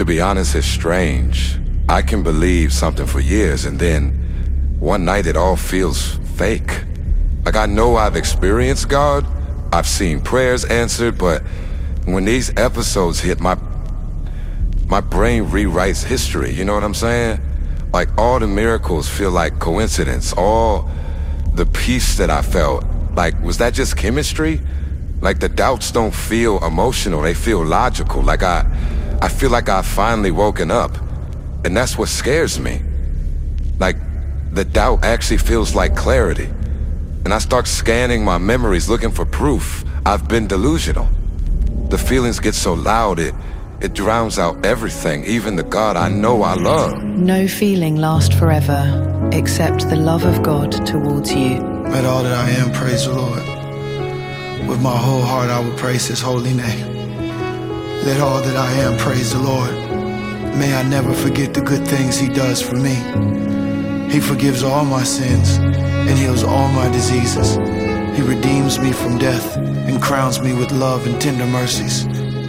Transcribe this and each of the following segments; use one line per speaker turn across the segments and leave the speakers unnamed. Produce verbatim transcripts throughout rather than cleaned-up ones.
To be honest, it's strange. I can believe something for years, and then one night it all feels fake. Like I know I've experienced God, I've seen prayers answered, but when these episodes hit, my my brain rewrites history, you know what I'm saying? Like all the miracles feel like coincidence, all the peace that I felt, like was that just chemistry? Like the doubts don't feel emotional, they feel logical. Like I, I feel like I've finally woken up, and that's what scares me. Like the doubt actually feels like clarity, and I start scanning my memories looking for proof I've been delusional. The feelings get so loud, it, it drowns out everything, even the God I know I love.
No feeling lasts forever, except the love of God towards you.
Let all that I am praise the Lord. With my whole heart I will praise His holy name. Let all that I am praise the Lord. May I never forget the good things He does for me. He forgives all my sins and heals all my diseases. He redeems me from death and crowns me with love and tender mercies.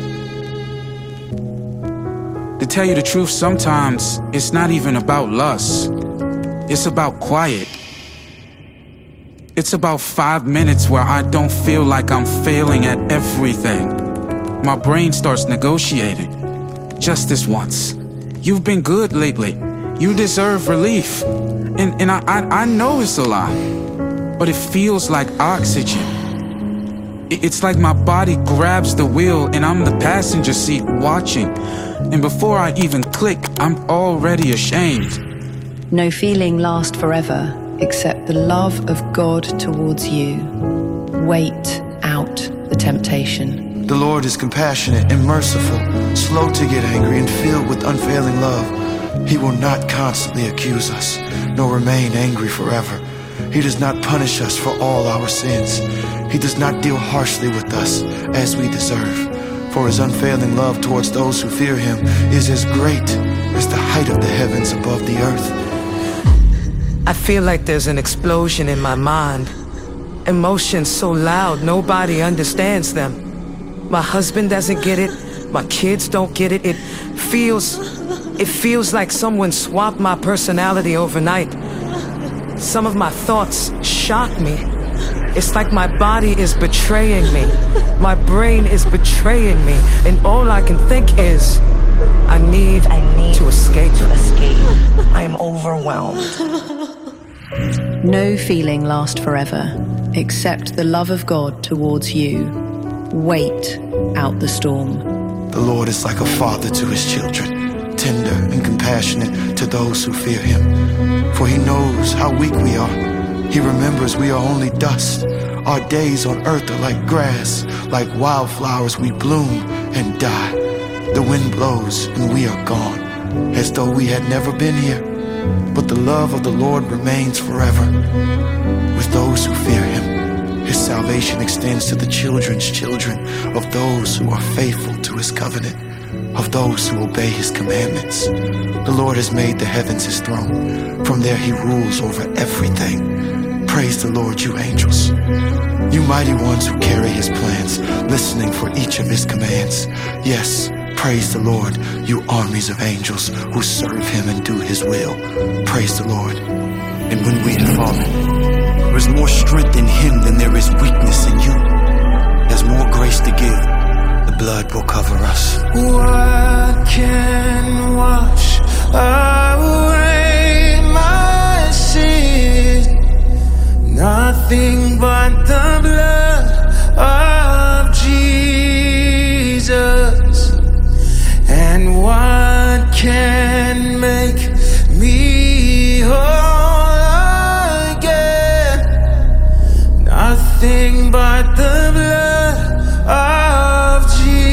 To tell you the truth, sometimes it's not even about lust. It's about quiet. It's about five minutes where I don't feel like I'm failing at everything. My brain starts negotiating. Just this once. You've been good lately. You deserve relief. And, and I, I, I know it's a lie, but it feels like oxygen. It, it's like my body grabs the wheel and I'm the passenger seat watching. And before I even click, I'm already ashamed.
No feeling lasts forever, except the love of God towards you. Wait out the temptation.
The Lord is compassionate and merciful, slow to get angry and filled with unfailing love. He will not constantly accuse us, nor remain angry forever. He does not punish us for all our sins. He does not deal harshly with us as we deserve. For His unfailing love towards those who fear Him is as great as the height of the heavens above the earth.
I feel like there's an explosion in my mind. Emotions so loud, nobody understands them. My husband doesn't get it. My kids don't get it. It feels, it feels like someone swapped my personality overnight. Some of my thoughts shock me. It's like my body is betraying me. My brain is betraying me. And all I can think is, I need,
I need
to escape.
To escape. I am overwhelmed.
No feeling lasts forever, except the love of God towards you. Wait out the storm.
The Lord is like a father to His children, tender and compassionate to those who fear Him. For He knows how weak we are. He remembers we are only dust. Our days on earth are like grass. Like wildflowers we bloom and die. The wind blows and we are gone, as though we had never been here. But the love of the Lord remains forever with those who fear Him. His salvation extends to the children's children of those who are faithful to His covenant, of those who obey His commandments. The Lord has made the heavens His throne. From there He rules over everything. Praise the Lord, you angels, you mighty ones who carry His plans, listening for each of His commands. Yes, praise the Lord, you armies of angels who serve Him and do His will. Praise the Lord. And when we have fallen, there is more strength in Him than there is weakness in you. There's more grace to give. The blood will cover us.
What can wash away my sin? Nothing but the blood of Jesus. And what can make me whole again? Nothing but the blood of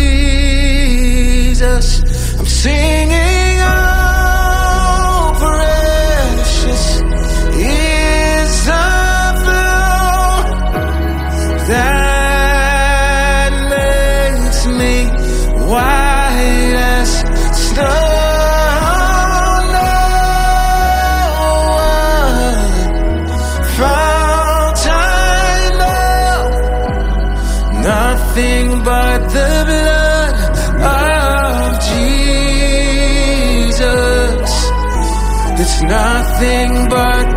Jesus. I'm singing, oh, precious is the flow that makes me white as snow. No one found I know, nothing but the blood of Jesus. nothing but